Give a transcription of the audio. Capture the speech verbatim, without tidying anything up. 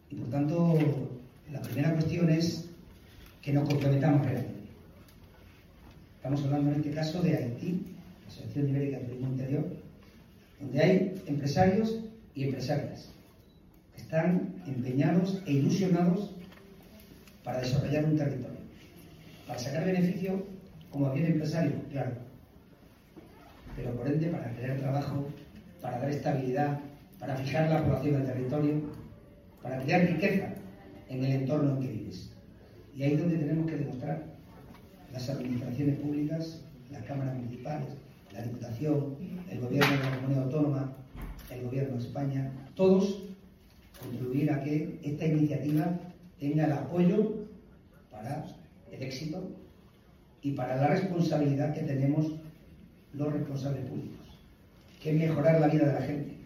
Y por tanto, la primera cuestión es que nos comprometamos realmente. Estamos hablando en este caso de Haití, la Asociación Ibérica de Turismo Interior, donde hay empresarios y empresarias que están empeñados e ilusionados para desarrollar un territorio, para sacar beneficio como bien empresario, claro, pero por ende para crear trabajo, para dar estabilidad, para fijar la población del territorio, para crear riqueza en el entorno en que vives. Y ahí es donde tenemos que demostrar las administraciones públicas, las cámaras municipales, la Diputación, el Gobierno de la Comunidad Autónoma, el Gobierno de España, todos contribuir a que esta iniciativa tenga el apoyo para el éxito y para la responsabilidad que tenemos los responsables públicos, que es mejorar la vida de la gente,